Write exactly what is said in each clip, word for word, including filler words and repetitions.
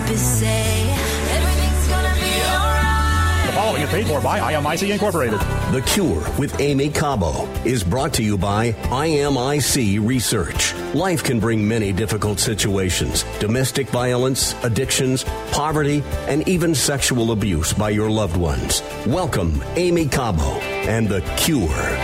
therapist say everything's gonna be alright. The following is paid for by I M I C Incorporated. The Cure with Amy Cabo is brought to you by I M I C Research. Life can bring many difficult situations: domestic violence, addictions, poverty, and even sexual abuse by your loved ones. Welcome, Amy Cabo and The Cure.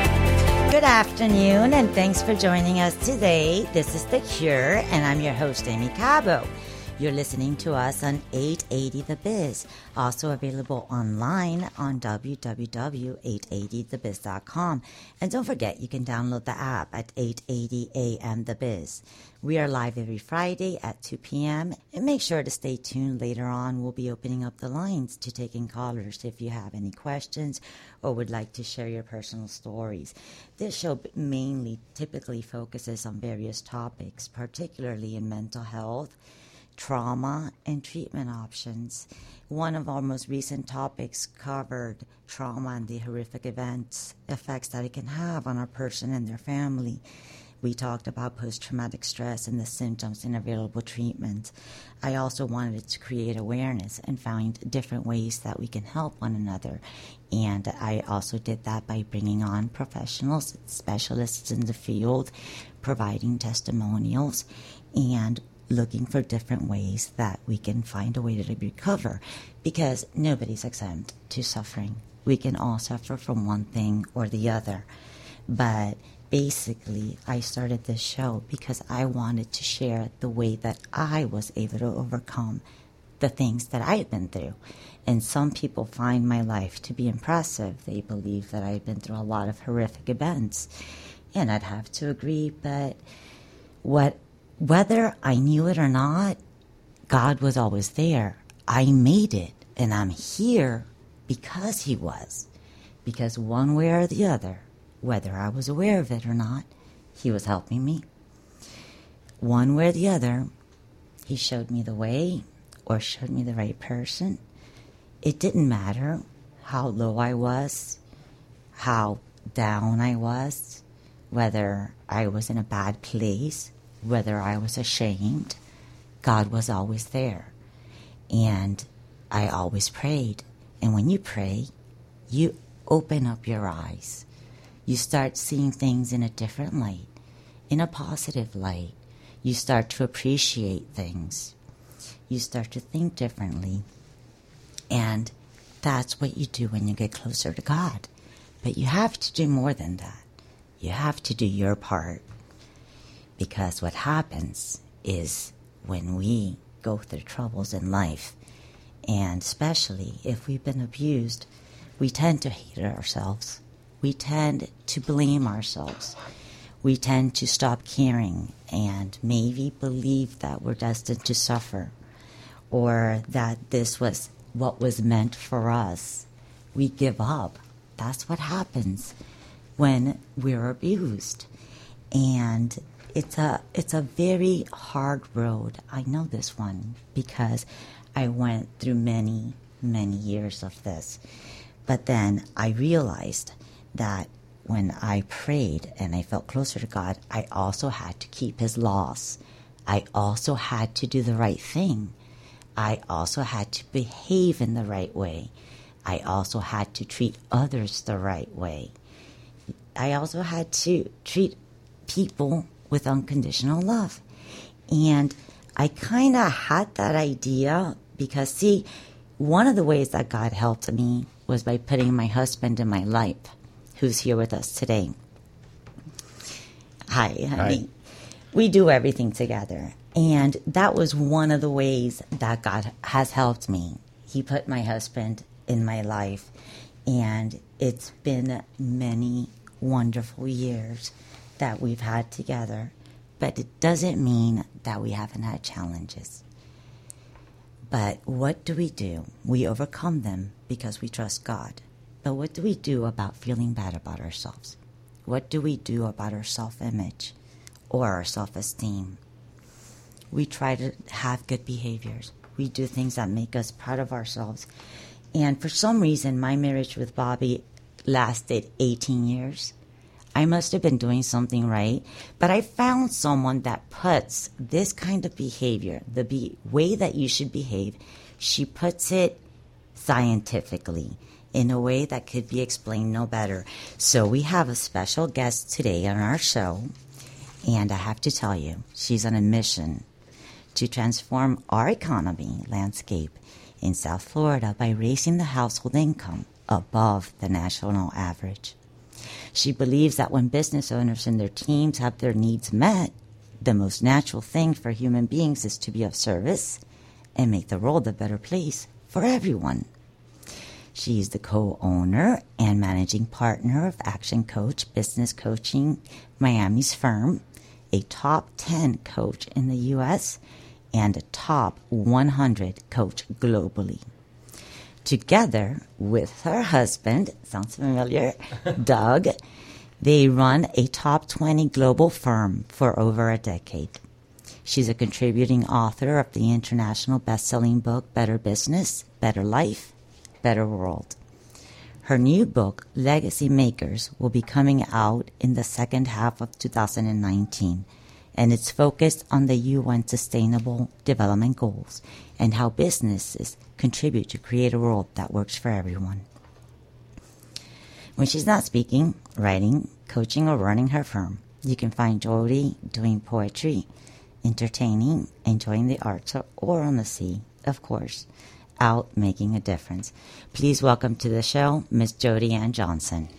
Good afternoon, and thanks for joining us today. This is The Cure, and I'm your host, Amy Cabo. You're listening to us on eight eighty The Biz, also available online on w w w dot eight eighty the biz dot com. And don't forget, you can download the app at eight eighty A M The Biz. We are live every Friday at two p.m. And make sure to stay tuned later on. We'll be opening up the lines to taking callers if you have any questions or would like to share your personal stories. This show mainly typically focuses on various topics, particularly in mental health, trauma, and treatment options. One of our most recent topics covered trauma and the horrific events, effects that it can have on a person and their family. We talked about post-traumatic stress and the symptoms and available treatments. I also wanted to create awareness and find different ways that we can help one another. And I also did that by bringing on professionals, specialists in the field, providing testimonials, and looking for different ways that we can find a way to recover, because nobody's exempt to suffering. We can all suffer from one thing or the other. But basically, I started this show because I wanted to share the way that I was able to overcome the things that I had been through. And some people find my life to be impressive. They believe that I've been through a lot of horrific events. And I'd have to agree, but what Whether I knew it or not, God was always there. I made it, and I'm here because He was. Because one way or the other, whether I was aware of it or not, He was helping me. One way or the other, He showed me the way or showed me the right person. It didn't matter how low I was, how down I was, whether I was in a bad place, whether I was ashamed. God was always there. And I always prayed. And when you pray, you open up your eyes. You start seeing things in a different light, in a positive light. You start to appreciate things. You start to think differently. And that's what you do when you get closer to God. But you have to do more than that. You have to do your part. Because what happens is when we go through troubles in life, and especially if we've been abused, we tend to hate ourselves. We tend to blame ourselves. We tend to stop caring and maybe believe that we're destined to suffer, or that this was what was meant for us. We give up. That's what happens when we're abused. And It's a it's a very hard road. I know this one because I went through many, many years of this. But then I realized that when I prayed and I felt closer to God, I also had to keep His laws. I also had to do the right thing. I also had to behave in the right way. I also had to treat others the right way. I also had to treat people with unconditional love. And I kind of had that idea because, see, one of the ways that God helped me was by putting my husband in my life, who's here with us today. Hi, honey. Hi. We do everything together. And that was one of the ways that God has helped me. He put my husband in my life. And it's been many wonderful years that we've had together, but it doesn't mean that we haven't had challenges. But what do we do? We overcome them because we trust God. But what do we do about feeling bad about ourselves? What do we do about our self-image or our self-esteem? We try to have good behaviors. We do things that make us proud of ourselves. And for some reason, my marriage with Bobby lasted eighteen years. I must have been doing something right. But I found someone that puts this kind of behavior, the be- way that you should behave, she puts it scientifically in a way that could be explained no better. So we have a special guest today on our show, and I have to tell you, she's on a mission to transform our economy landscape in South Florida by raising the household income above the national average. She believes that when business owners and their teams have their needs met, the most natural thing for human beings is to be of service and make the world a better place for everyone. She's the co-owner and managing partner of Action Coach Business Coaching, Miami's firm, a top ten coach in the U S and a top one hundred coach globally. Together with her husband, sounds familiar, Doug, they run a top twenty global firm for over a decade. She's a contributing author of the international best-selling book, Better Business, Better Life, Better World. Her new book, Legacy Makers, will be coming out in the second half of two thousand nineteen, and it's focused on the U N Sustainable Development Goals and how businesses contribute to create a world that works for everyone. When she's not speaking, writing, coaching, or running her firm, you can find Jody doing poetry, entertaining, enjoying the arts, or, or on the sea, of course, out making a difference. Please welcome to the show, Miss Jody Ann Johnson.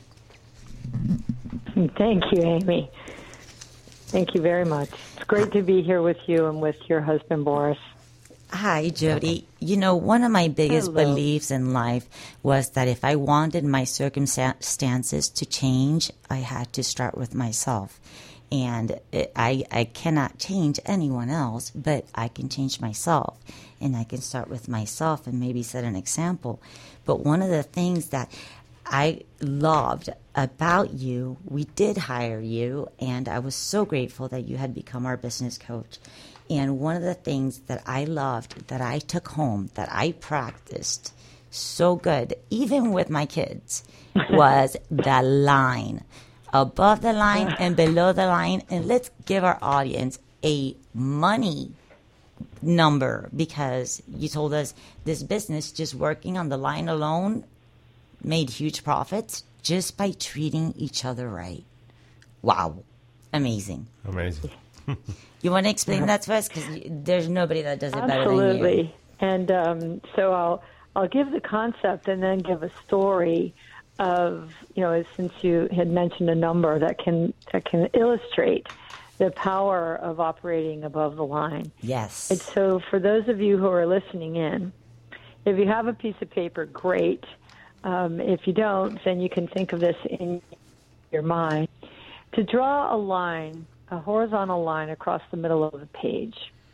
Thank you, Amy. Thank you very much. It's great to be here with you and with your husband, Boris. Hi, Jody. You know, one of my biggest Hello. beliefs in life was that if I wanted my circumstances to change, I had to start with myself. And it, I, I cannot change anyone else, but I can change myself. And I can start with myself and maybe set an example. But one of the things that I loved about you, we did hire you, and I was so grateful that you had become our business coach. And one of the things that I loved, that I took home, that I practiced so good, even with my kids, was the line. Above the line and below the line. And let's give our audience a money number, because you told us this business, just working on the line alone, made huge profits just by treating each other right. Wow. Amazing. Amazing. You want to explain that to us? Because there's nobody that does it better than you. Absolutely. And um, so I'll I'll give the concept and then give a story of, you know, since you had mentioned a number that can that can illustrate the power of operating above the line. Yes. And so for those of you who are listening in, if you have a piece of paper, great. Um, if you don't, then you can think of this in your mind. To draw a line, a horizontal line across the middle of the page,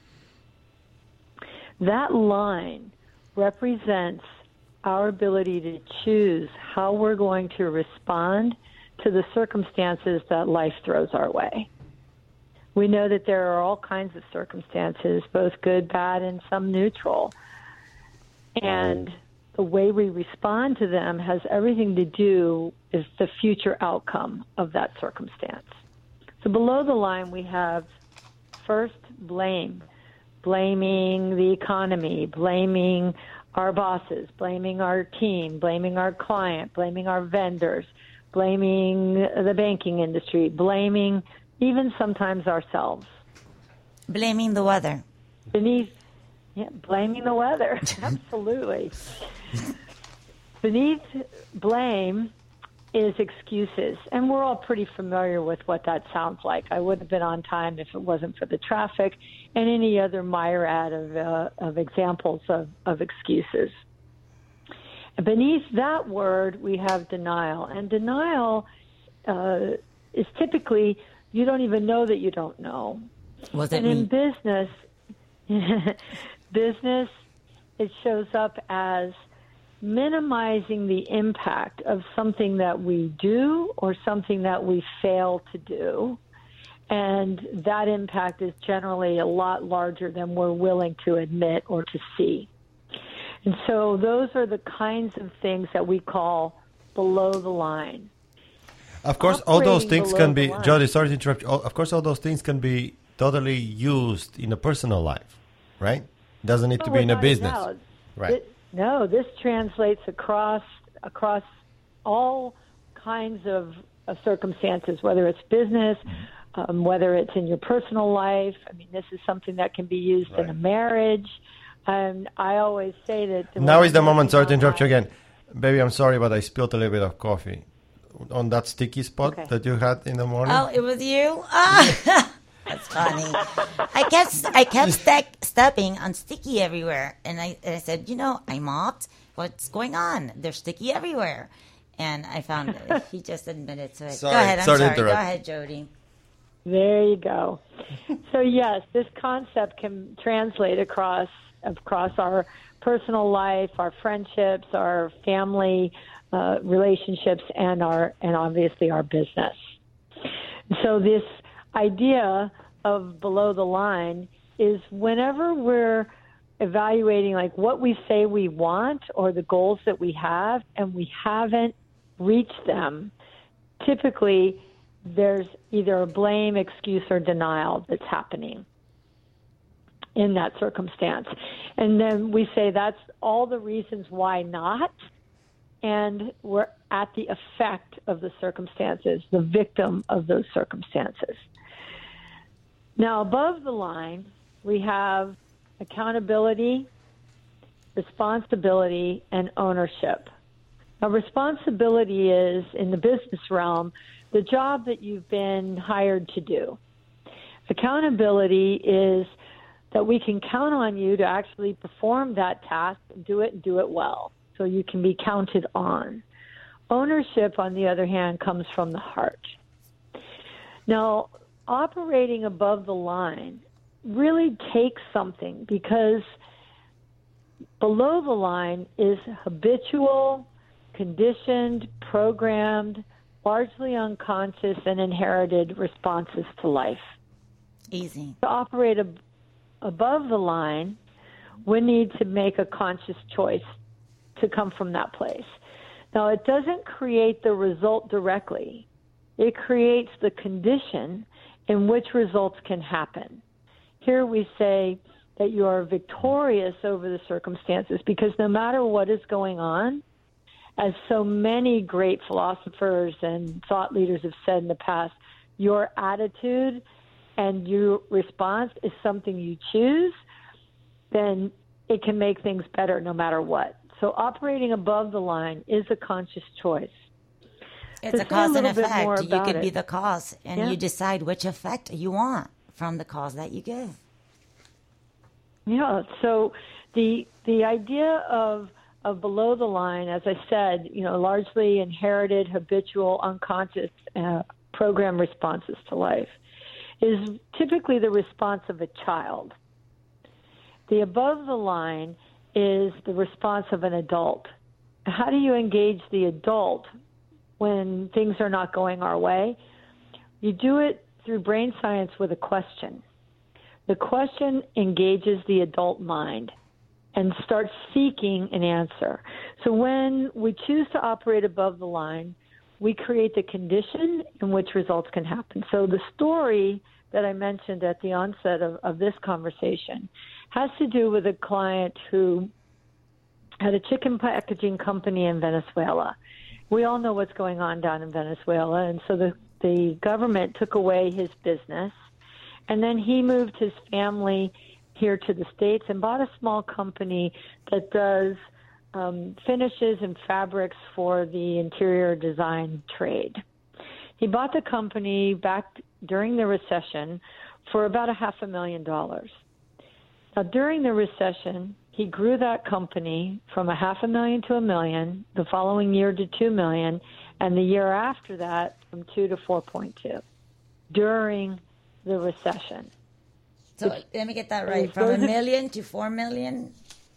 that line represents our ability to choose how we're going to respond to the circumstances that life throws our way. We know that there are all kinds of circumstances, both good, bad, and some neutral. And the way we respond to them has everything to do with the future outcome of that circumstance. So below the line, we have first blame, blaming the economy, blaming our bosses, blaming our team, blaming our client, blaming our vendors, blaming the banking industry, blaming even sometimes ourselves. Blaming the weather. Beneath, yeah, blaming the weather, absolutely. Beneath blame is excuses, and we're all pretty familiar with what that sounds like. I would have been on time if it wasn't for the traffic, and any other myriad of, uh, of examples of, of excuses. Beneath that word, we have denial, and denial uh, is typically you don't even know that you don't know. Was it and me? in business, business, it shows up as minimizing the impact of something that we do or something that we fail to do. And that impact is generally a lot larger than we're willing to admit or to see. And so those are the kinds of things that we call below the line. Of course, all those operating things below can the be, line. Jody, sorry to interrupt you. All- Of course, all those things can be totally used in a personal life, right? Doesn't need to Oh, be in a without business. doubt. Right. It- no, this translates across across all kinds of, of circumstances, whether it's business, um, whether it's in your personal life. I mean, this is something that can be used in a Right. marriage. And I always say that... Now is the when I'm moment, sorry to working interrupt you on my- again. Baby, I'm sorry, but I spilled a little bit of coffee on that sticky spot Okay. that you had in the morning. Oh, it was you? Ah, that's funny. I kept I kept ste- stepping on sticky everywhere, and I, and I said, you know, I mopped. What's going on? They're sticky everywhere, and I found he just admitted to it. Sorry, Go ahead. I'm sorry sorry. to Go interrupt. ahead, Jody. There you go. So yes, this concept can translate across across our personal life, our friendships, our family uh, relationships, and our and obviously our business. So this idea of below the line is whenever we're evaluating like what we say we want or the goals that we have and we haven't reached them, typically there's either a blame, excuse, or denial that's happening in that circumstance. And then we say that's all the reasons why not, and we're at the effect of the circumstances, the victim of those circumstances. Now, above the line, we have accountability, responsibility, and ownership. Now, responsibility is, in the business realm, the job that you've been hired to do. Accountability is that we can count on you to actually perform that task and do it and do it well, so you can be counted on. Ownership, on the other hand, comes from the heart. Now, operating above the line really takes something, because below the line is habitual, conditioned, programmed, largely unconscious, and inherited responses to life. Easy. To operate ab- above the line, we need to make a conscious choice to come from that place. Now, it doesn't create the result directly. It creates the condition in which results can happen. Here we say that you are victorious over the circumstances, because no matter what is going on, as so many great philosophers and thought leaders have said in the past, your attitude and your response is something you choose, then it can make things better no matter what. So operating above the line is a conscious choice. It's To a say cause and little bit more effect. You about could be it. the cause, and Yeah. you decide which effect you want from the cause that you give. Yeah, so the the idea of of below the line, as I said, you know, largely inherited, habitual, unconscious uh, program responses to life, is typically the response of a child. The above the line is the response of an adult. How do you engage the adult when things are not going our way? You do it through brain science with a question. The question engages the adult mind and starts seeking an answer. So when we choose to operate above the line, we create the condition in which results can happen. So the story that I mentioned at the onset of, of this conversation has to do with a client who had a chicken packaging company in Venezuela. We all know what's going on down in Venezuela, and so the, the government took away his business, and then he moved his family here to the States and bought a small company that does um, finishes and fabrics for the interior design trade. He bought the company back during the recession for about a half a million dollars. Now, during the recession, he grew that company from a half a million to a million, the following year to two million, and the year after that from two to four point two during the recession. So let me get that right. From a those are- million to four million?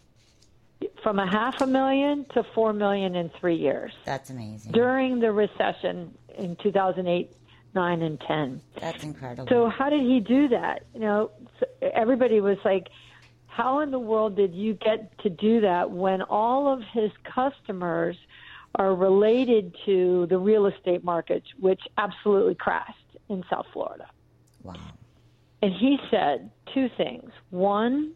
From a half a million to four million in three years That's amazing. during the recession in two thousand eight, nine, and ten. That's incredible. So how did he do that? You know, so everybody was like, how in the world did you get to do that when all of his customers are related to the real estate market, which absolutely crashed in South Florida. Wow. And he said two things. One,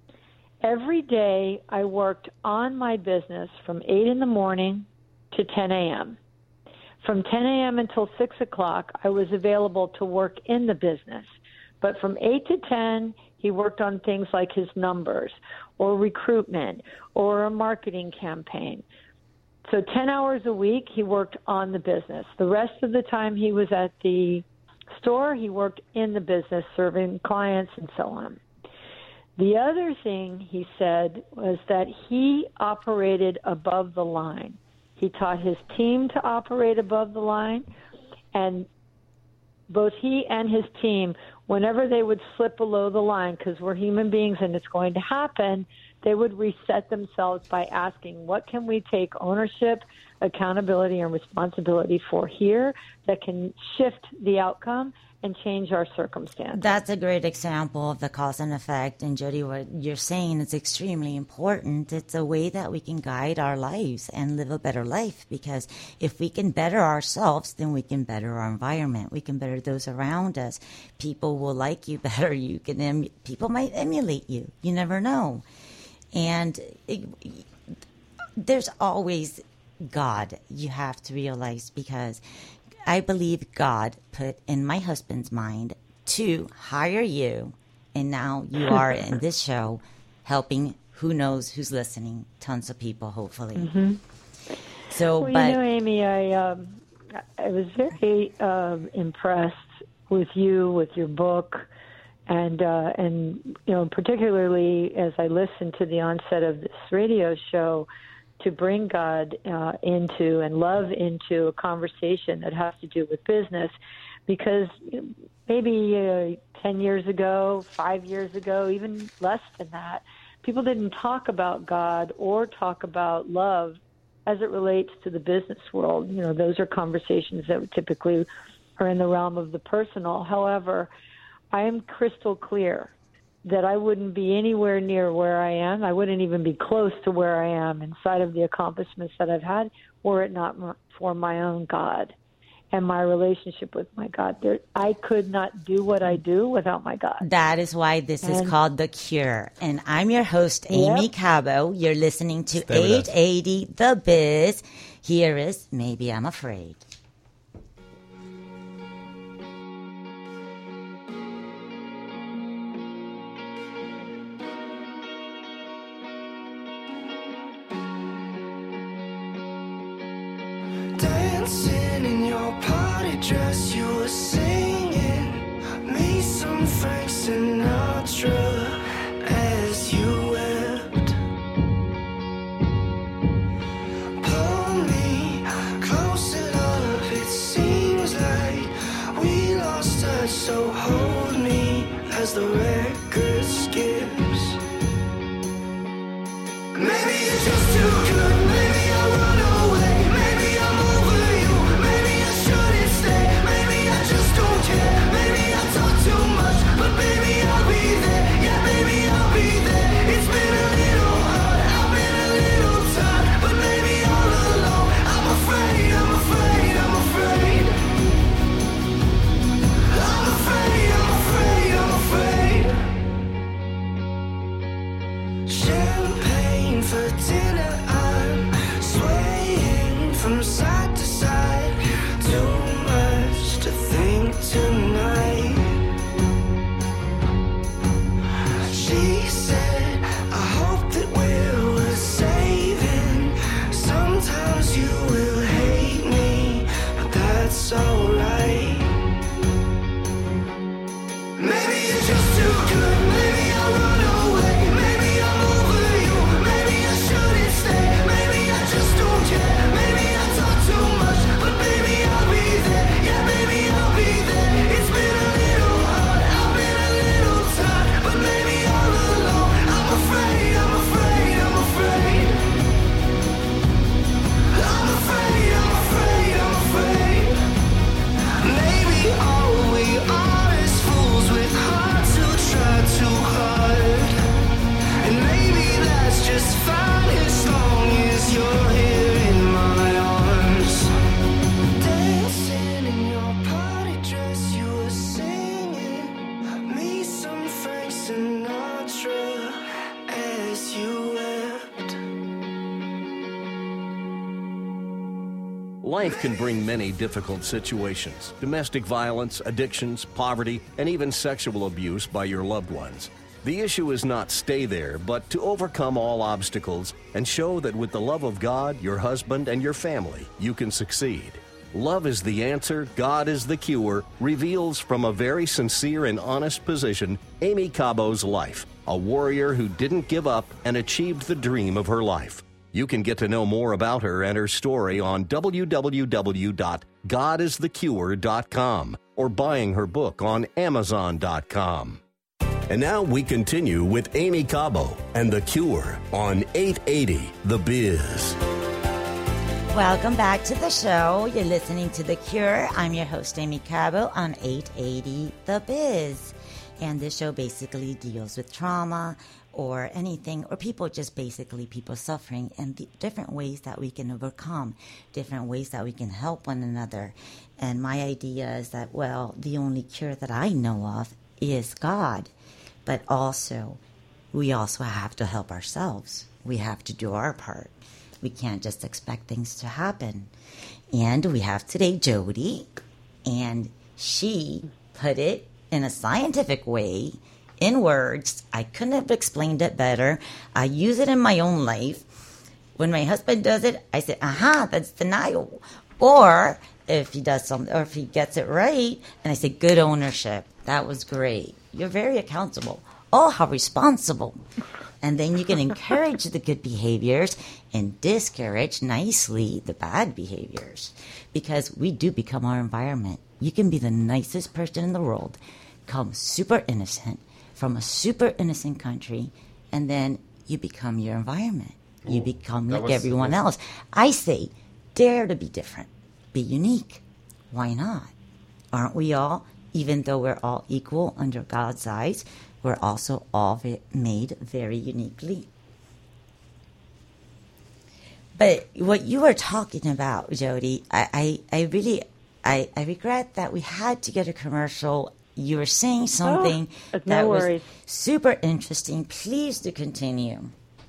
every day I worked on my business from eight in the morning to ten a.m. From ten a.m. until six o'clock, I was available to work in the business. But from eight to ten, he worked on things like his numbers or recruitment or a marketing campaign. So ten hours a week, he worked on the business. The rest of the time he was at the store, he worked in the business, serving clients and so on. The other thing he said was that he operated above the line. He taught his team to operate above the line, and both he and his team, whenever they would slip below the line, because we're human beings and it's going to happen, they would reset themselves by asking, what can we take ownership, accountability, and responsibility for here that can shift the outcome and change our circumstance? That's a great example of the cause and effect. And Jody, what you're saying is extremely important. It's a way that we can guide our lives and live a better life, because if we can better ourselves, then we can better our environment. We can better those around us. People will like you better. You can em- people might emulate you. You never know. And it, there's always God, you have to realize, because I believe God put in my husband's mind to hire you, and now you are in this show helping who knows who's listening, tons of people, hopefully. Mm-hmm. So, well, but you know, Amy, I um, I was very um, impressed with you, with your book, and uh, and you know, particularly as I listened to the onset of this radio show, to bring God uh, into and love into a conversation that has to do with business, because maybe uh, ten years ago, five years ago, even less than that, people didn't talk about God or talk about love as it relates to the business world. You know, those are conversations that typically are in the realm of the personal. However, I am crystal clear that I wouldn't be anywhere near where I am. I wouldn't even be close to where I am inside of the accomplishments that I've had, were it not for my own God and my relationship with my God. There, I could not do what I do without my God. that is why this is And- called The Cure. And I'm your host, Amy Yep. Cabo. You're listening to Stay with eight us. eighty The Biz. Here is Maybe I'm Afraid. Dancing in your party dress, you were singing me some Frank Sinatra as you wept. Pull me closer up, it seems like we lost touch, so hold me as the record skips. Maybe you're just too good, maybe I'll run away, maybe I'm over you, maybe I shouldn't stay, maybe I just don't care, maybe I talk too much, but baby I'll be there, yeah baby I'll be there. It's been a little hard, I've been a little tired, but maybe all alone, I'm afraid, I'm afraid, I'm afraid. I'm afraid, I'm afraid, I'm afraid. Champagne for dinner, Life can bring many difficult situations: domestic violence, addictions, poverty, and even sexual abuse by your loved ones. The issue is not stay there, but to overcome all obstacles and show that with the love of God, your husband, and your family, you can succeed. Love is the answer, God is the cure, reveals from a very sincere and honest position Amy Cabo's life, a warrior who didn't give up and achieved the dream of her life. You can get to know more about her and her story on w w w dot god is the cure dot com or buying her book on amazon dot com. And now we continue with Amy Cabo and The Cure on eight eighty The Biz. Welcome back to the show. You're listening to The Cure. I'm your host, Amy Cabo, on eight eighty The Biz. And this show basically deals with trauma or anything, or people just basically people suffering, and the different ways that we can overcome, different ways that we can help one another. And my idea is that, well, the only cure that I know of is God. But also, we also have to help ourselves. We have to do our part. We can't just expect things to happen. And we have today Jody, and she put it in a scientific way, in words. I couldn't have explained it better. I use it in my own life. When my husband does it, I say, aha, that's denial. Or if he does something, or if he gets it right, and I say, good ownership. That was great. You're very accountable. Oh, how responsible. And then you can encourage the good behaviors and discourage nicely the bad behaviors, because we do become our environment. You can be the nicest person in the world, come super innocent from a super innocent country, and then you become your environment. You become that like was- everyone else. I say, dare to be different. Be unique. Why not? Aren't we all? Even though we're all equal under God's eyes, we're also all ve- made very uniquely. But what you were talking about, Jody, I, I, I really, I, I regret that we had to get a commercial. You were saying something Oh, no that was worries. super interesting. Please do continue.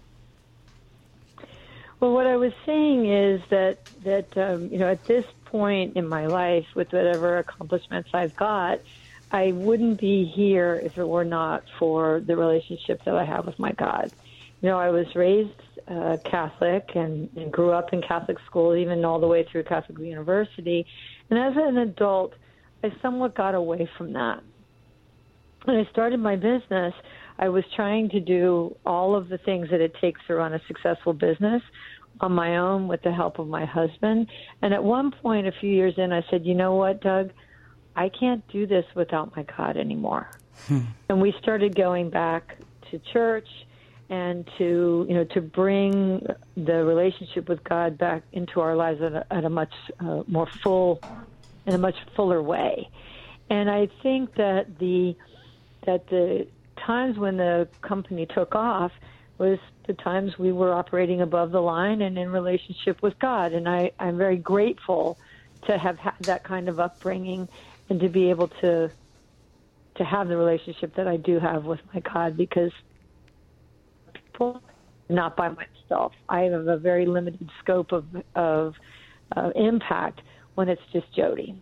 Well, what I was saying is that that um, you know, at this point in my life, with whatever accomplishments I've got, I wouldn't be here if it were not for the relationship that I have with my God. You know, I was raised uh, Catholic and, and grew up in Catholic school, even all the way through Catholic University. And as an adult, I somewhat got away from that. When I started my business, I was trying to do all of the things that it takes to run a successful business on my own with the help of my husband. And at one point, a few years in, I said, you know what, Doug? I can't do this without my God anymore. And we started going back to church and to, you know, to bring the relationship with God back into our lives at a, at a much uh, more full, in a much fuller way. And I think that the that the times when the company took off was the times we were operating above the line and in relationship with God. And I, I'm very grateful to have had that kind of upbringing and to be able to to have the relationship that I do have with my God, because people, not by myself. I have a very limited scope of, of uh, impact when it's just Jody.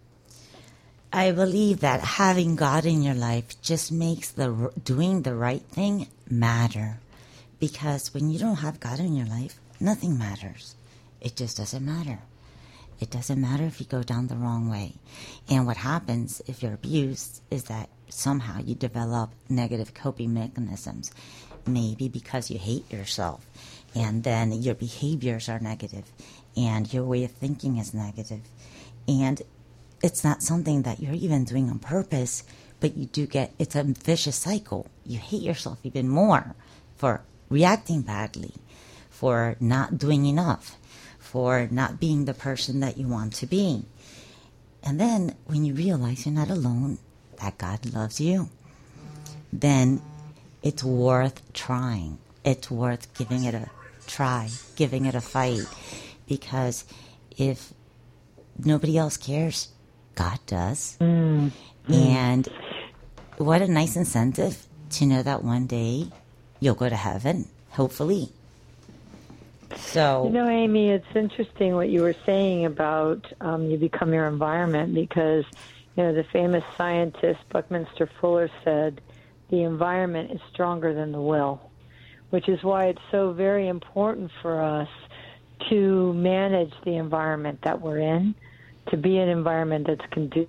I believe that having God in your life just makes the doing the right thing matter. Because when you don't have God in your life, nothing matters. It just doesn't matter. It doesn't matter if you go down the wrong way. And what happens if you're abused is that somehow you develop negative coping mechanisms. Maybe because you hate yourself. And then your behaviors are negative. And your way of thinking is negative. And it's not something that you're even doing on purpose, but you do get, it's a vicious cycle. You hate yourself even more for reacting badly, for not doing enough, for not being the person that you want to be. And then when you realize you're not alone, that God loves you, then it's worth trying. It's worth giving it a try, giving it a fight. Because if nobody else cares, God does. Mm. And what a nice incentive to know that one day you'll go to heaven, hopefully. So You know, Amy, it's interesting what you were saying about um, you become your environment because, you know, the famous scientist Buckminster Fuller said the environment is stronger than the will, which is why it's so very important for us to manage the environment that we're in, to be an environment that's conducive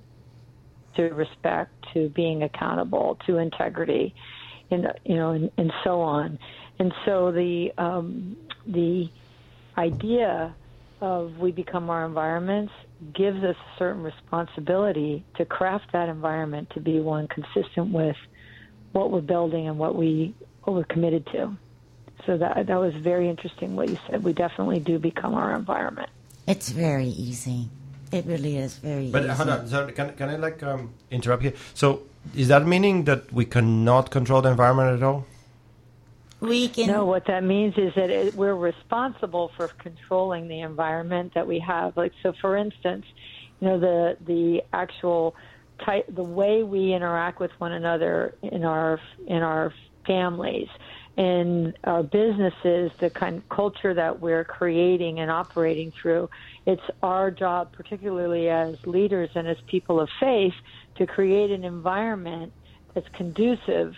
to respect, to being accountable, to integrity, and you know, and, and so on. And so the um, the idea of we become our environments gives us a certain responsibility to craft that environment to be one consistent with what we're building and what we what we're committed to. So that that was very interesting what you said. We definitely do become our environment. it's very easy. It really is very But easy. hold on, sorry, can, can I like um, interrupt here? So is that meaning that we cannot control the environment at all? We can. No, what that means is that it, we're responsible for controlling the environment that we have. Like, so for instance, you know, the the actual type, the way we interact with one another in our in our families, in our businesses, the kind of culture that we're creating and operating through. It's our job, particularly as leaders and as people of faith, to create an environment that's conducive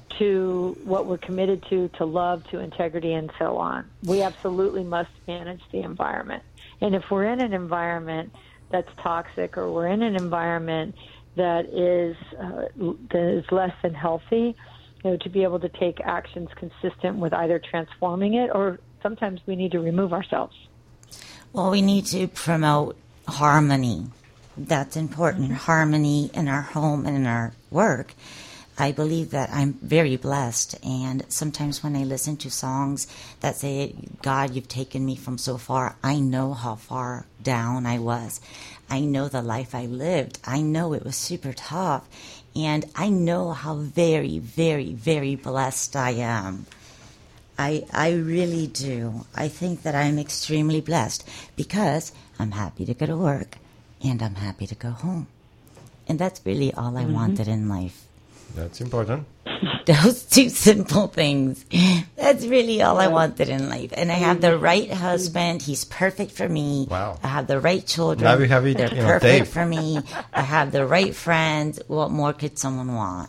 to what we're committed to, to love, to integrity, and so on. We absolutely must manage the environment. And if we're in an environment that's toxic, or we're in an environment that is uh, that is less than healthy, you know, to be able to take actions consistent with either transforming it, or sometimes we need to remove ourselves. Well, we need to promote harmony. That's important. Harmony in our home and in our work. I believe that I'm very blessed, and sometimes when I listen to songs that say, God, you've taken me from so far, I know how far down I was. I know the life I lived. I know it was super tough, and I know how very, very, very blessed I am. I I really do. I think that I'm extremely blessed because I'm happy to go to work and I'm happy to go home. And that's really all I wanted in life. That's important. Those two simple things. That's really all I wanted in life. And I have the right husband. He's perfect for me. Wow. I have the right children. Now we have it, They're you know, perfect tape. for me. I have the right friends. What more could someone want?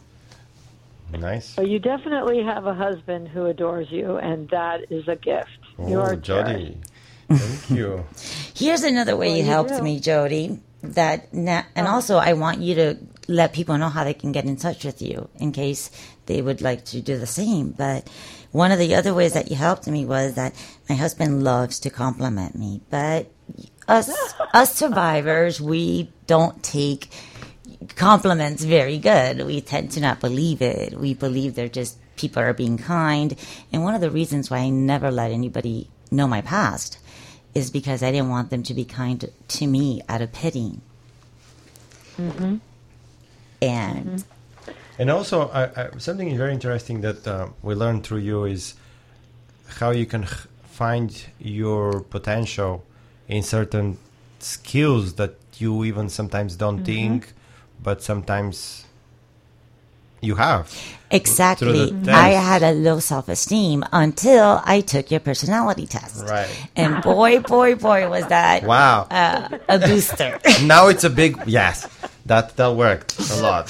Nice. Well, you definitely have a husband who adores you, and that is a gift. you Oh, are Jody. Thank you. Here's another way Well, you you helped do. me, Jody. That na- and also I want you to let people know how they can get in touch with you in case they would like to do the same. But one of the other ways that you helped me was that my husband loves to compliment me, but us us survivors, we don't take compliments very good. We tend to not believe it. We believe they're just people are being kind. And one of the reasons why I never let anybody know my past is because I didn't want them to be kind to me out of pity. Mm-hmm. And And also, I, I, something very interesting that uh, we learned through you is how you can h- find your potential in certain skills that you even sometimes don't think, but sometimes you have. exactly, Through the I test. had a low self-esteem until I took your personality test. Right. And boy, boy, boy, was that Wow. uh, a booster. Now it's a big yes. That that worked a lot.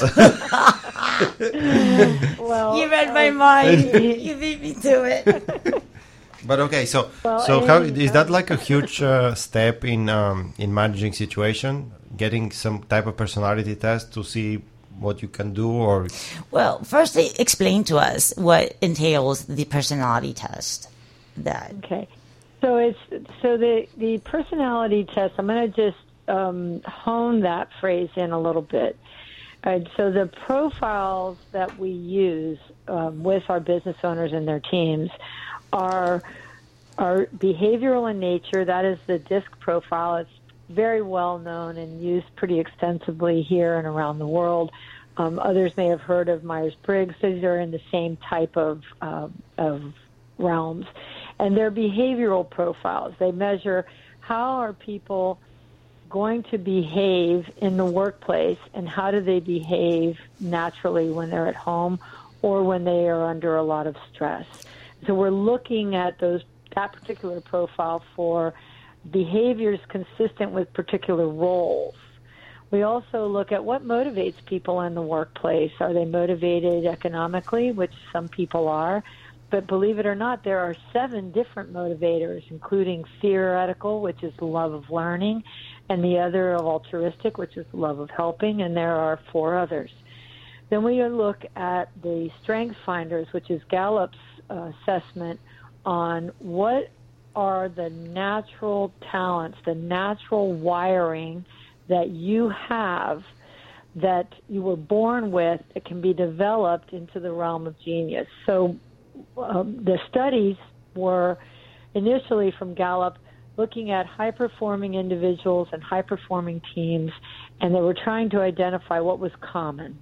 Well, You read my mind. You beat me to it. But okay, so Well, so how and, is that um, like a huge uh, step in um, in managing situation? Getting some type of personality test to see what you can do, or Well, first, explain to us what entails the personality test. That Okay, so it's so the the personality test. I'm going to just um, hone that phrase in a little bit. All right, so the profiles that we use um, with our business owners and their teams are are behavioral in nature. That is the DISC profile. It's very well known and used pretty extensively here and around the world. Um, others may have heard of Myers-Briggs. These are in the same type of uh, of realms. And they're behavioral profiles. They measure how are people going to behave in the workplace and how do they behave naturally when they're at home or when they are under a lot of stress. So we're looking at those that particular profile for behaviors consistent with particular roles. We also look at what motivates people in the workplace. Are they motivated economically, which some people are? But believe it or not, there are seven different motivators, including theoretical, which is the love of learning, and the other of altruistic, which is the love of helping, and there are four others. Then we look at the Strength Finders, which is Gallup's uh, assessment on what are the natural talents, the natural wiring that you have that you were born with that can be developed into the realm of genius. So um, the studies were initially from Gallup looking at high-performing individuals and high-performing teams, and they were trying to identify what was common.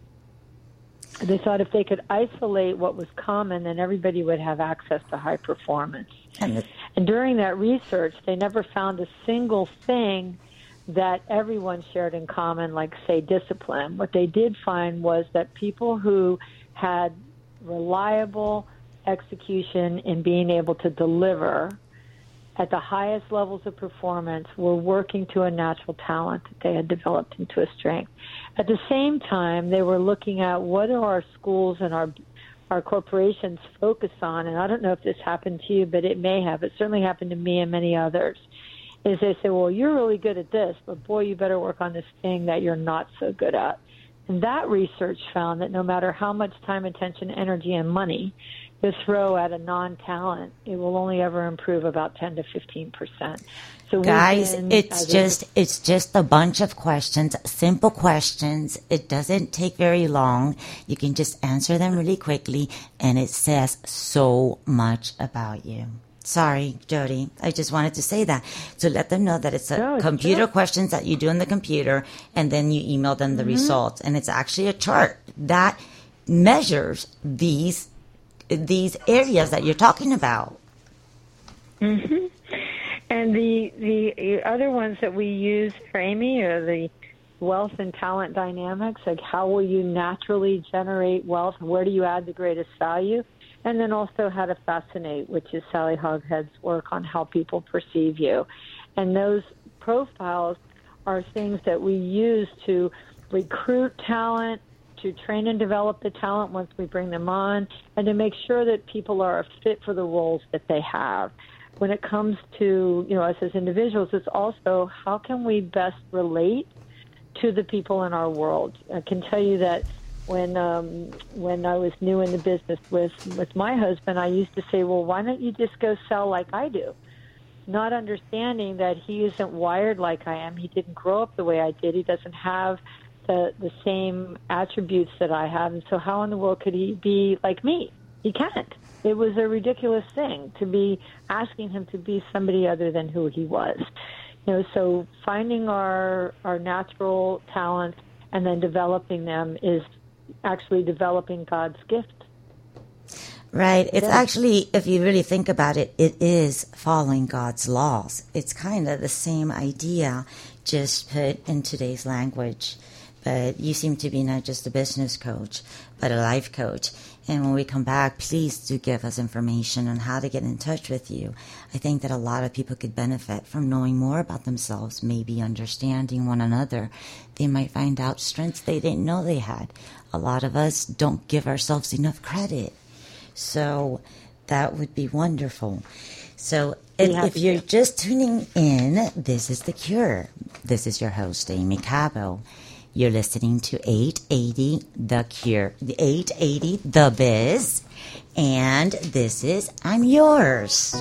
They thought if they could isolate what was common, then everybody would have access to high performance. And, the- and during that research, they never found a single thing that everyone shared in common, like, say, discipline. What they did find was that people who had reliable execution in being able to deliver at the highest levels of performance were working to a natural talent that they had developed into a strength. At the same time, they were looking at what do our schools and our our corporations focus on, and I don't know if this happened to you, but it may have. It certainly happened to me and many others, is they say, well, you're really good at this, but boy, you better work on this thing that you're not so good at. And that research found that no matter how much time, attention, energy, and money you throw at a non-talent, it will only ever improve about ten to fifteen percent. So Guys, been, it's just it's just a bunch of questions, simple questions. It doesn't take very long. You can just answer them really quickly, and it says so much about you. Sorry, Jody. I just wanted to say that to let them know that it's a No, it's computer true. questions that you do in the computer, and then you email them the Mm-hmm. results. And it's actually a chart that measures these these areas that you're talking about. Mm-hmm. And the the other ones that we use for Amy are the wealth and talent dynamics, like how will you naturally generate wealth, where do you add the greatest value, and then also how to fascinate, which is Sally Hoghead's work on how people perceive you. And those profiles are things that we use to recruit talent, to train and develop the talent once we bring them on, and to make sure that people are a fit for the roles that they have. When it comes to, you know, us as individuals, it's also how can we best relate to the people in our world. I can tell you that when um, when I was new in the business with, with my husband, I used to say, well, why don't you just go sell like I do? Not understanding that he isn't wired like I am. He didn't grow up the way I did. He doesn't have the, the same attributes that I have. And so how in the world could he be like me? He can't. It was a ridiculous thing to be asking him to be somebody other than who he was. You know, so finding our our natural talents and then developing them is actually developing God's gift. Right. It's Yeah. actually, if you really think about it, it is following God's laws. It's kind of the same idea, just put in today's language. But you seem to be not just a business coach, but a life coach. And when we come back, please do give us information on how to get in touch with you. I think that a lot of people could benefit from knowing more about themselves, maybe understanding one another. They might find out strengths they didn't know they had. A lot of us don't give ourselves enough credit. So that would be wonderful. So if, We have if you're to. just tuning in, this is The Cure. This is your host, Amy Cabo. You're listening to eight eighty The Cure, the eight eighty The Biz, and this is I'm Yours.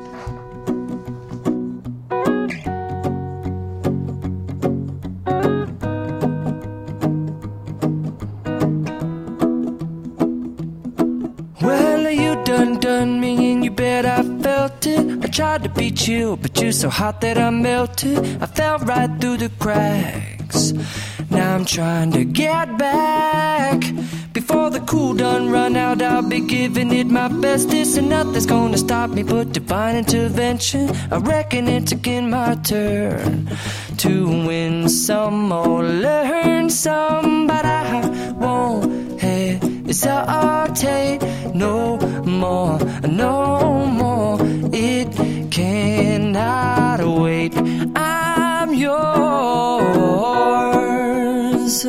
Well, you done done me and you bet I felt it. I tried to be chill, but you're so hot that I melted. I fell right through the cracks. Now I'm trying to get back. Before the cool done run out, I'll be giving it my best. This and nothing's gonna stop me but divine intervention. I reckon it's again my turn to win some or learn some, but I won't hesitate no more, no more. It it cannot wait. I'm yours.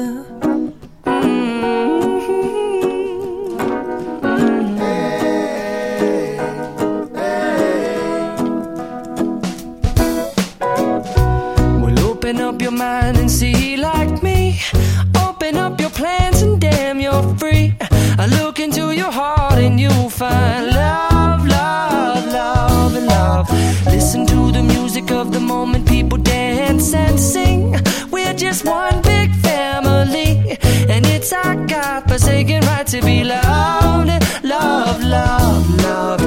Open up your mind and see like me. Open up your plans and damn, you're free. I look into your heart and you'll find love, love, love, and love. Listen to the music of the moment, people dance and sing. We're just one big family, and it's our God-forsaken right to be loved, love, love, love,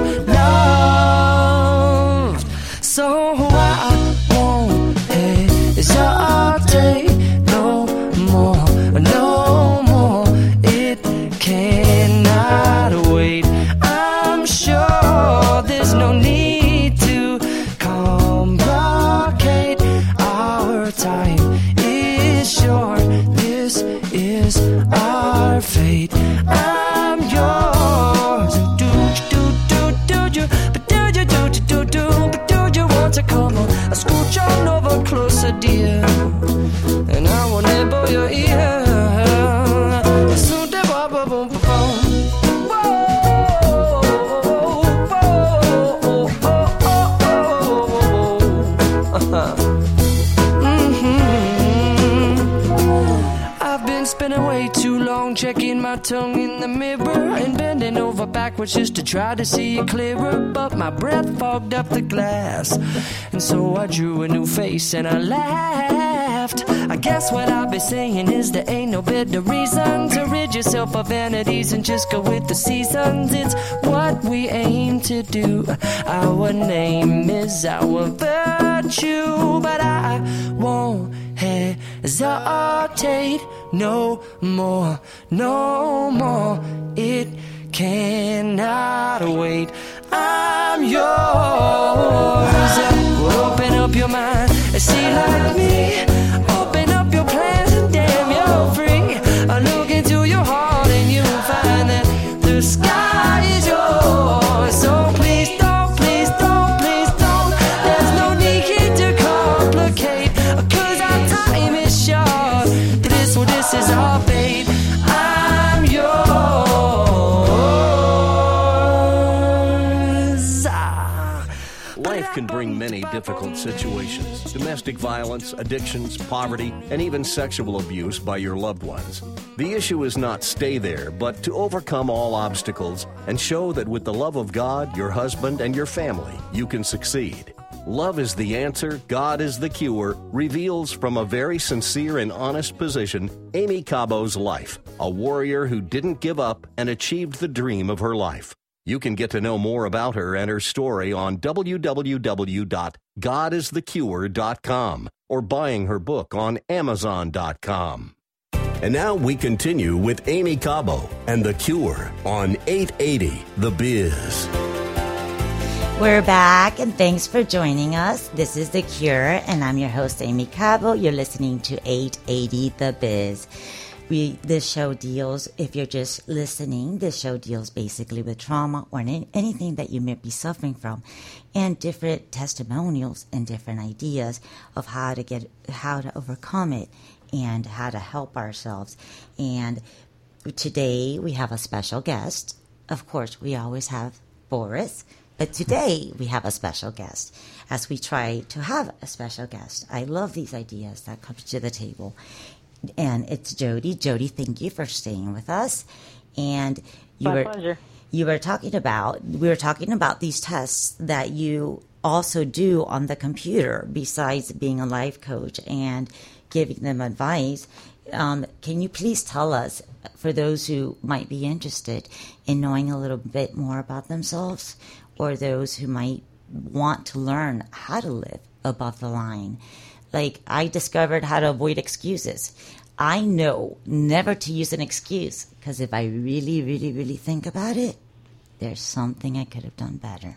loved. So I won't hesitate no more, no more. It cannot wait. I'm sure there's no need to complicate. Our time is short. This is our fate. I'm yours. Do do do do you, but do you do do do do, but do you want to come on? I scooch on over closer, dear, and I will nibble your ear. So da ba ba boom ba boom. I've been spending way too long checking my tongue in the mirror and bending over backwards just to try to see it clearer, but my breath fogged up the glass, and so I drew a new face and I laughed. I guess what I'll be saying is there ain't no better reason to rid yourself of vanities and just go with the seasons. It's what we aim to do. Our name is our virtue, but I won't hesitate no more, no more. It cannot wait. I'm yours. Well, open up your mind and see like me. Open up your plans and damn, you're free. I look into your heart and you'll find that the sky is yours. So please don't, please don't, please don't. There's no need to complicate, 'cause our time is short. This, well, this is our fate. I'm yours. Ah. Life can bring many difficult situations: domestic violence, addictions, poverty, and even sexual abuse by your loved ones. The issue is not stay there, but to overcome all obstacles and show that with the love of God, your husband, and your family, you can succeed. Love is the answer, God is the cure, reveals from a very sincere and honest position Amy Cabo's life, a warrior who didn't give up and achieved the dream of her life. You can get to know more about her and her story on w w w dot god is the cure dot com or buying her book on amazon dot com. And now we continue with Amy Cabo and The Cure on eight eighty The Biz. We're back, and thanks for joining us. This is The Cure, and I'm your host, Amy Cabo. You're listening to eight eighty The Biz. We this show deals, if you're just listening, this show deals basically with trauma or any, anything that you may be suffering from, and different testimonials and different ideas of how to get, how to overcome it and how to help ourselves. And today we have a special guest. Of course, we always have Boris, but today we have a special guest, as we try to have a special guest. I love these ideas that come to the table. And it's Jody. Jody, thank you for staying with us. And you My were pleasure. you were talking about we were talking about these tests that you also do on the computer besides being a life coach and giving them advice. Um, can you please tell us, for those who might be interested in knowing a little bit more about themselves, or those who might want to learn how to live above the line? Like, I discovered how to avoid excuses. I know never to use an excuse, because if I really, really, really think about it, there's something I could have done better.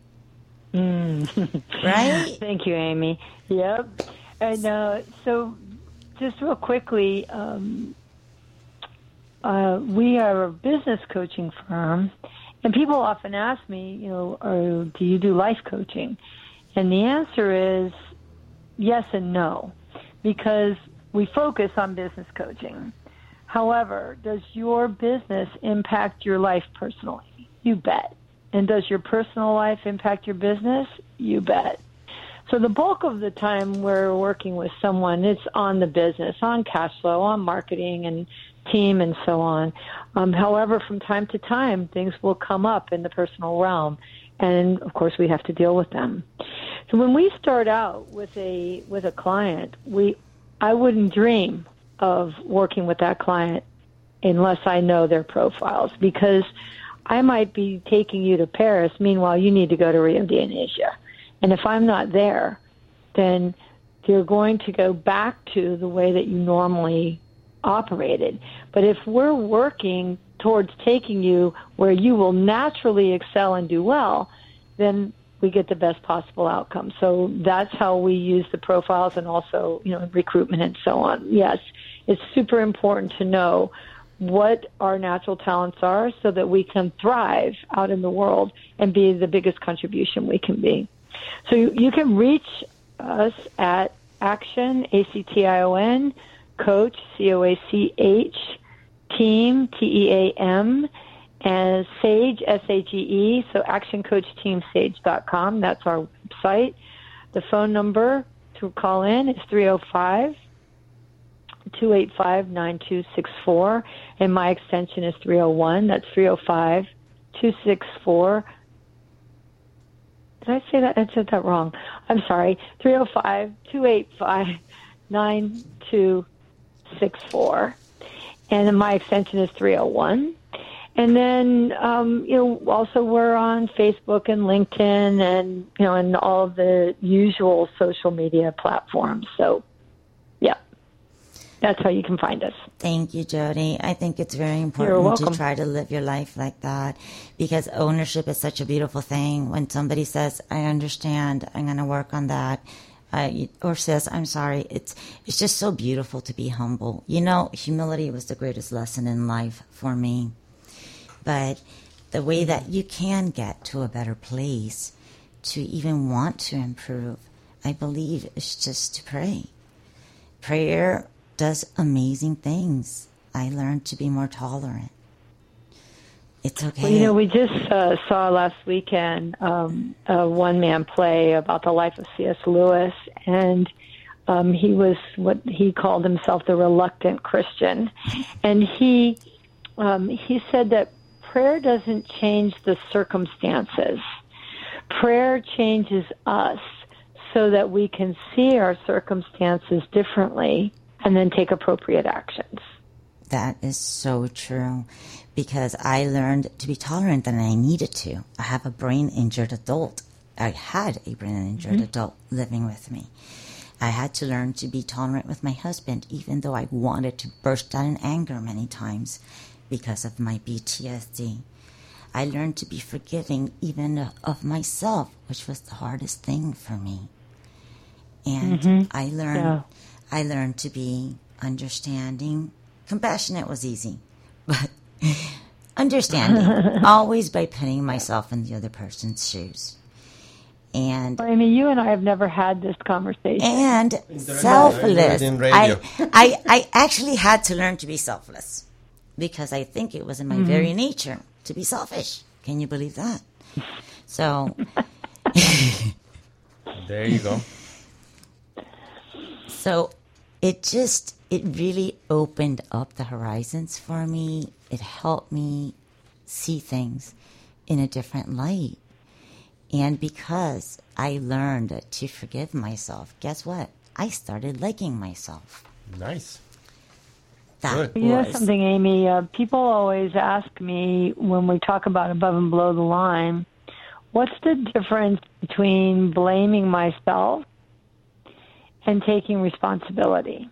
Mm. Right? Thank you, Amy. Yep. And uh, so, just real quickly, um, uh, we are a business coaching firm, And people often ask me, you know, oh, do you do life coaching? And the answer is yes and no, because we focus on business coaching. However, does your business impact your life personally? You bet. And does your personal life impact your business? You bet. So the bulk of the time we're working with someone, it's on the business, on cash flow, on marketing and team and so on. Um, however, from time to time, things will come up in the personal realm. And, of course, we have to deal with them. So when we start out with a with a client, we I wouldn't dream of working with that client unless I know their profiles, because I might be taking you to Paris. Meanwhile, you need to go to Rio de Janeiro. And if I'm not there, then you're going to go back to the way that you normally operated. But if we're working towards taking you where you will naturally excel and do well, then we get the best possible outcome. So that's how we use the profiles, and also, you know, recruitment and so on. Yes, it's super important to know what our natural talents are so that we can thrive out in the world and be the biggest contribution we can be. So you, you can reach us at Action, A C T I O N, Coach, C O A C H, Team, T E A M, and Sage, S A G E, so action coach team sage dot com. That's our website. The phone number to call in is three oh five, two eight five, nine two six four, and my extension is three oh one. That's three oh five, two six four. Did I say that? I said that wrong. I'm sorry. three oh five, two eight five, nine two six four. And then my extension is three oh one. And then, um, you know, also we're on Facebook and LinkedIn and, you know, and all of the usual social media platforms. So, yeah, that's how you can find us. Thank you, Jody. I think it's very You're important welcome. to try to live your life like that, because ownership is such a beautiful thing. When somebody says, I understand, I'm going to work on that, uh, or says, I'm sorry, it's it's just so beautiful to be humble. You know, humility was the greatest lesson in life for me. But the way that you can get to a better place, to even want to improve, I believe, is just to pray. Prayer does amazing things. I learned to be more tolerant. It's okay. Well, you know, we just uh, saw last weekend um, a one-man play about the life of C S Lewis, and um, he was what he called himself the reluctant Christian. And he um, he said that prayer doesn't change the circumstances. Prayer changes us so that we can see our circumstances differently and then take appropriate actions. That is so true, because I learned to be tolerant than I needed to. I have a brain-injured adult. I had a brain-injured mm-hmm. adult living with me. I had to learn to be tolerant with my husband, even though I wanted to burst out in anger many times because of my P T S D. I learned to be forgiving even of myself, which was the hardest thing for me. And mm-hmm. I learned yeah. I learned to be understanding. Compassionate was easy, but understanding, always by putting myself in the other person's shoes. And I mean, you and I have never had this conversation. And selfless. I, I, I actually had to learn to be selfless, because I think it was in my mm-hmm. very nature to be selfish. Can you believe that? So there you go. So it just, it really opened up the horizons for me. It helped me see things in a different light. And because I learned to forgive myself, guess what? I started liking myself. Nice. That You know was something, Amy? Uh, people always ask me when we talk about above and below the line, what's the difference between blaming myself and taking responsibility?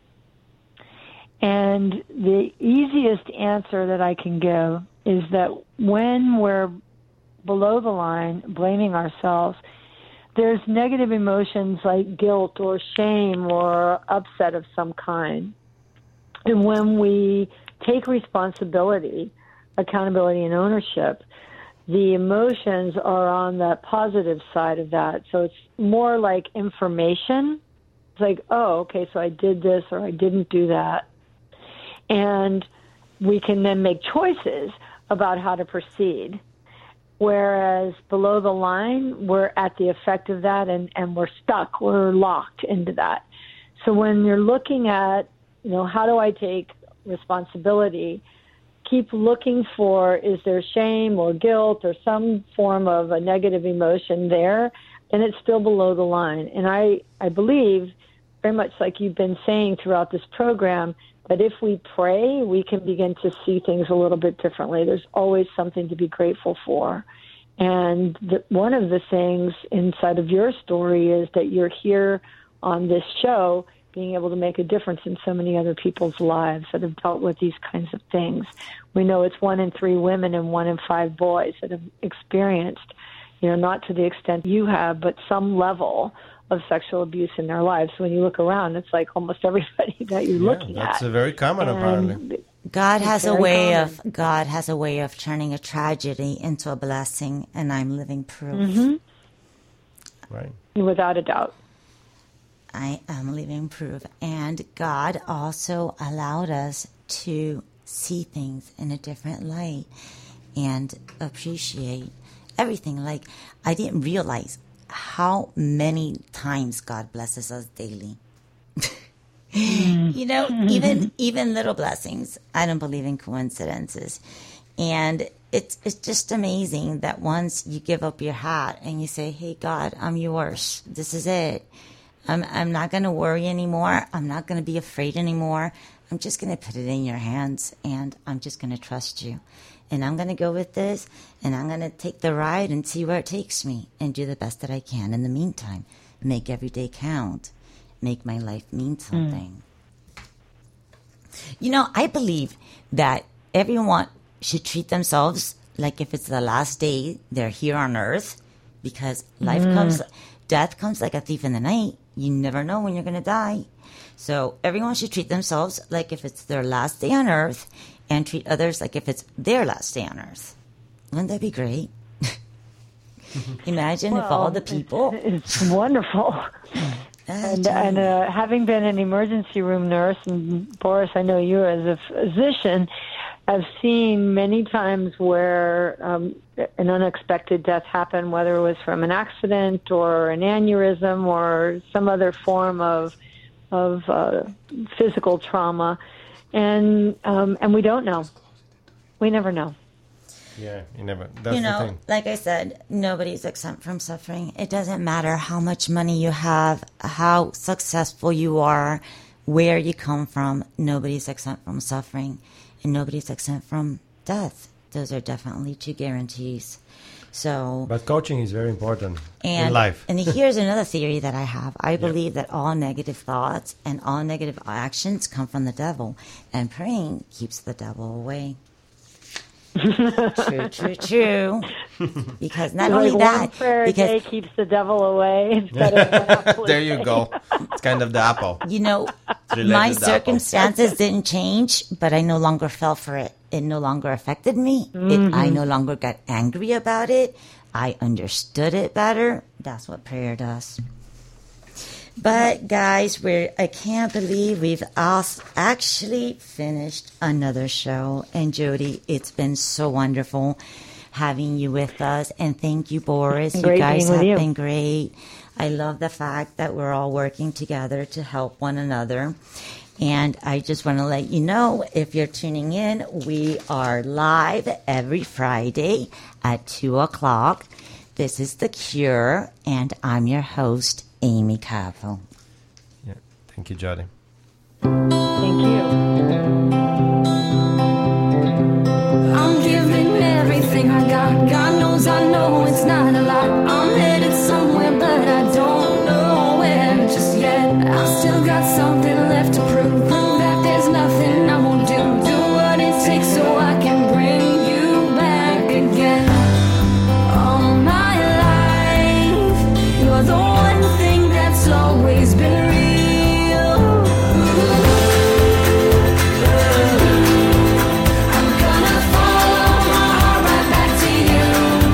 And the easiest answer that I can give is that when we're below the line, blaming ourselves, there's negative emotions like guilt or shame or upset of some kind. And when we take responsibility, accountability, and ownership, the emotions are on the positive side of that. So it's more like information. It's like, oh, okay, so I did this or I didn't do that. And we can then make choices about how to proceed. Whereas below the line, we're at the effect of that and, and we're stuck. We're locked into that. So when you're looking at, you know, how do I take responsibility, keep looking for, is there shame or guilt or some form of a negative emotion there, and it's still below the line. And I, I believe, very much like you've been saying throughout this program, that if we pray, we can begin to see things a little bit differently. There's always something to be grateful for. And the, one of the things inside of your story is that you're here on this show being able to make a difference in so many other people's lives that have dealt with these kinds of things. We know it's one in three women and one in five boys that have experienced, you know, not to the extent you have, but some level of sexual abuse in their lives. When you look around, it's like almost everybody that you're Yeah, looking that's at. a very common, And apparently. God has a very way common. of God has a way of turning a tragedy into a blessing, and I'm living proof. Mm-hmm. Right. Without a doubt. I am living proof. And God also allowed us to see things in a different light and appreciate everything. Like, I didn't realize how many times God blesses us daily. You know, even even little blessings. I don't believe in coincidences. And it's it's just amazing that once you give up your hat and you say, hey, God, I'm yours. This is it. I'm I'm not going to worry anymore. I'm not going to be afraid anymore. I'm just going to put it in your hands, and I'm just going to trust you. And I'm going to go with this, and I'm going to take the ride and see where it takes me and do the best that I can. In the meantime, make every day count. Make my life mean something. Mm. You know, I believe that everyone should treat themselves like if it's the last day they're here on earth, because life mm. comes, death comes like a thief in the night. You never know when you're going to die. So everyone should treat themselves like if it's their last day on earth, and treat others like if it's their last day on earth. Wouldn't that be great? Imagine well, if all the people... It's, it's wonderful. And, and uh, having been an emergency room nurse, and Boris, I know you as a physician, I've seen many times where um, an unexpected death happened, whether it was from an accident or an aneurysm or some other form of of uh, physical trauma, and um, and we don't know. We never know. Yeah, you never. That's you know, the thing. like I said, nobody's exempt from suffering. It doesn't matter how much money you have, how successful you are, where you come from. Nobody's exempt from suffering, and nobody's exempt from death. Those are definitely two guarantees. So, But coaching is very important and, in life. And here's another theory that I have. I believe that all negative thoughts and all negative actions come from the devil, and praying keeps the devil away. True, true, true. Because not Like only one that, prayer a day because keeps the devil away instead of one apple a There you day. go. It's kind of the apple. you know, related my to the apple. circumstances didn't change, but I no longer fell for it. It no longer affected me. It, I no longer got angry about it. I understood it better. That's what prayer does. But guys, we're I can't believe we've als- actually finished another show. And Jody, it's been so wonderful having you with us. And thank you, Boris. You Great guys being with have you. been great. I love the fact that we're all working together to help one another. And I just want to let you know, if you're tuning in, we are live every Friday at two o'clock. This is The Cure, and I'm your host, Amy Cavo. Yeah. Thank you, Jody. Thank you. I'm giving everything I got. God knows I know it's not a lot. I'm headed somewhere, but I don't know where just yet. I still got something left to prove. Prove that there's nothing I won't do. Do what it takes so I can bring you back again. All my life, you're the one thing that's always been real. I'm gonna follow my heart right back to you.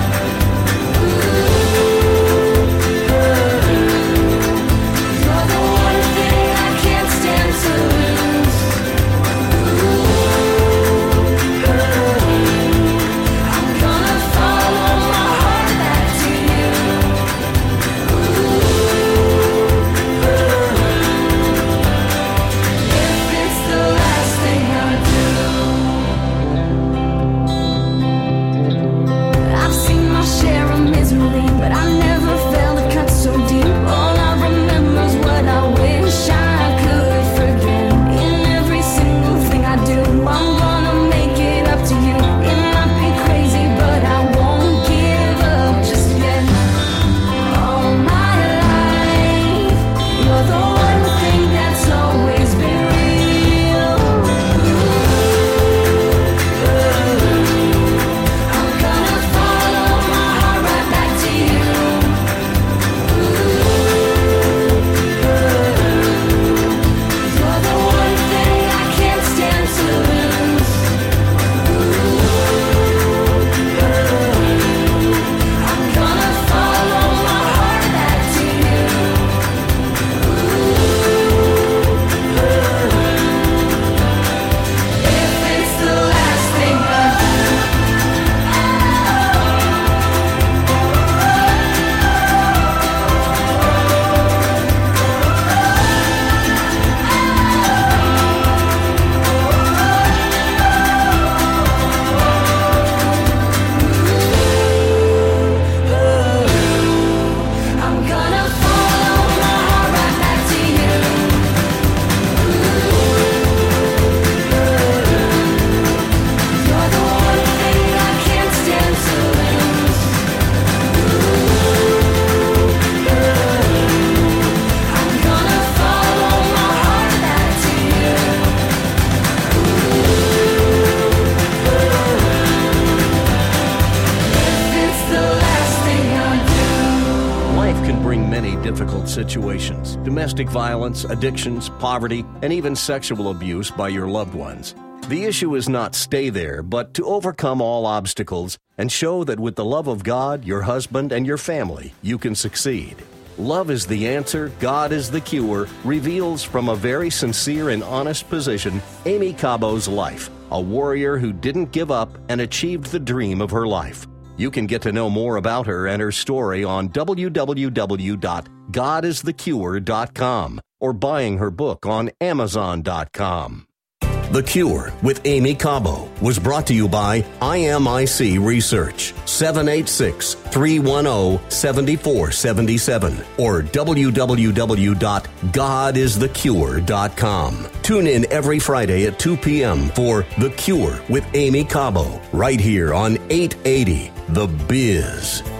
Life can bring many difficult situations: domestic violence, addictions, poverty, and even sexual abuse by your loved ones. The issue is not stay there, but to overcome all obstacles and show that with the love of God, your husband, and your family, you can succeed. Love is the answer, God is the cure, reveals from a very sincere and honest position Amy Cabo's life, a warrior who didn't give up and achieved the dream of her life. You can get to know more about her and her story on w w w dot god is the cure dot com or buying her book on amazon dot com. The Cure with Amy Cabo was brought to you by I M I C Research, seven eight six, three one zero, seven four seven seven or w w w dot god is the cure dot com. Tune in every Friday at two p.m. for The Cure with Amy Cabo, right here on eight eighty The Biz.